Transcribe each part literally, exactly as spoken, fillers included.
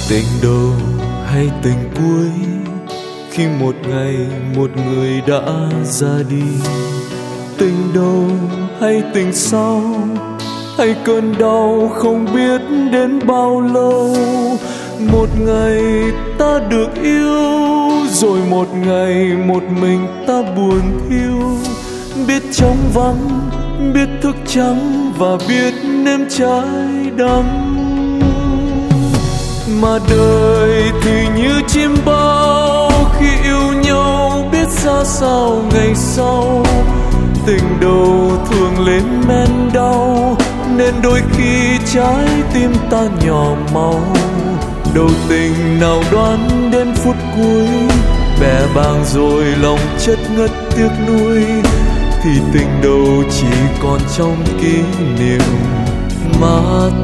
Tình đầu hay tình cuối, khi một ngày một người đã ra đi. Tình đầu hay tình sau, hay cơn đau không biết đến bao lâu. Một ngày ta được yêu, rồi một ngày một mình ta buồn thiêu. Biết trống vắng, biết thức trắng, và biết nếm trái đắng. Mà đời thì như chim bao, khi yêu nhau biết ra sao ngày sau. Tình đầu thường lên men đau, nên đôi khi trái tim ta nhỏ máu. Đầu tình nào đoán đến phút cuối, bè bàng rồi lòng chất ngất tiếc nuối. Thì tình đầu chỉ còn trong kỷ niệm mà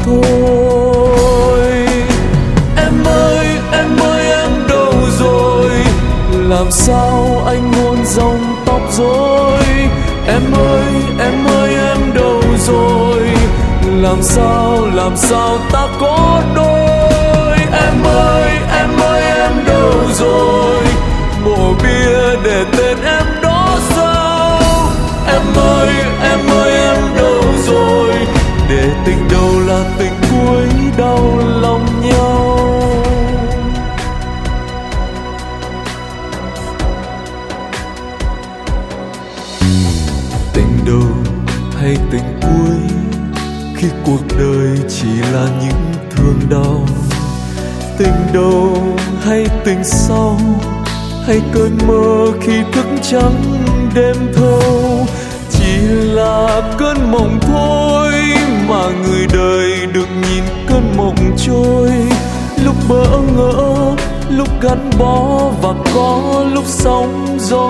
thôi. Em ơi, em ơi, em đâu rồi? Làm sao anh hôn dòng tóc rối? Em ơi, em ơi, em đâu rồi? Làm sao, làm sao ta có đôi? Em ơi, em ơi, em đâu rồi? Mộ bia để tên em đó sao? Em ơi, em ơi, em đâu rồi? Để tình đầu là tình cuối đau lòng nhau. Tình đầu hay tình cuối, khi cuộc đời chỉ là những thương đau. Tình đầu hay tình sau, hay cơn mơ khi thức trắng đêm thâu. Chỉ là cơn mộng thôi, mà người đời được nhìn cơn mộng trôi. Lúc bỡ ngỡ, lúc gắn bó, và có lúc sóng gió.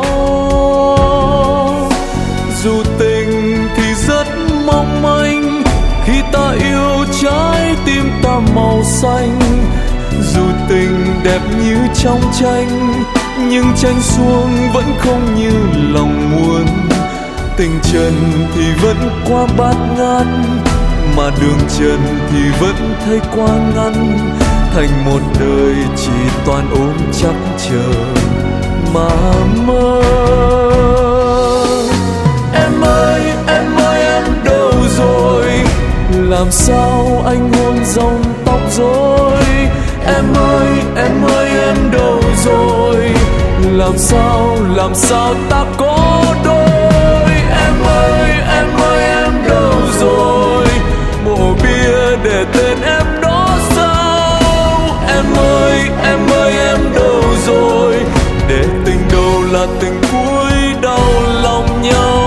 Dù tình thì rất mong manh, khi ta yêu trái tim ta màu xanh. Dù tình đẹp như trong tranh, nhưng tranh xuông vẫn không như lòng muốn. Tình trần thì vẫn qua bát ngát, mà đường trần thì vẫn thấy quá ngắn. Thành một đời chỉ toàn ôm chắc chờ mà mơ. Em ơi, em ơi, em đâu rồi? Làm sao anh hôn dòng tóc rối? Em ơi, em ơi, em đâu rồi? Làm sao, làm sao ta có đôi? Em ơi, em ơi, em đâu rồi? Mộ bia để tên em đó sao? Em ơi, em ơi, em đâu rồi? Để tình đầu là tình cuối đau lòng nhau.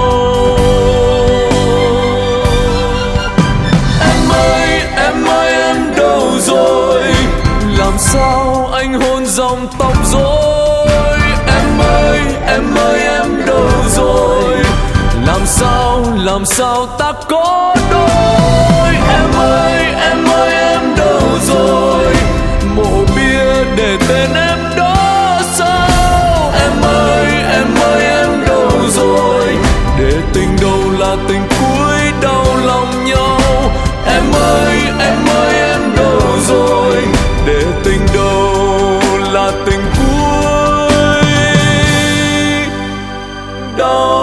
Em ơi, em ơi, em đâu rồi? Làm sao anh hôn dòng tóc rối? Em ơi, em ơi, em đâu rồi? Làm sao, làm sao ta có đôi? Em ơi, em ơi, em đâu rồi? Mộ bia để tên em đó sao? Em ơi, em ơi, em đâu rồi? Để tình đầu là tình cuối đau lòng nhau. Em ơi, em ơi, em đâu rồi? Để tình đầu là tình cuối đau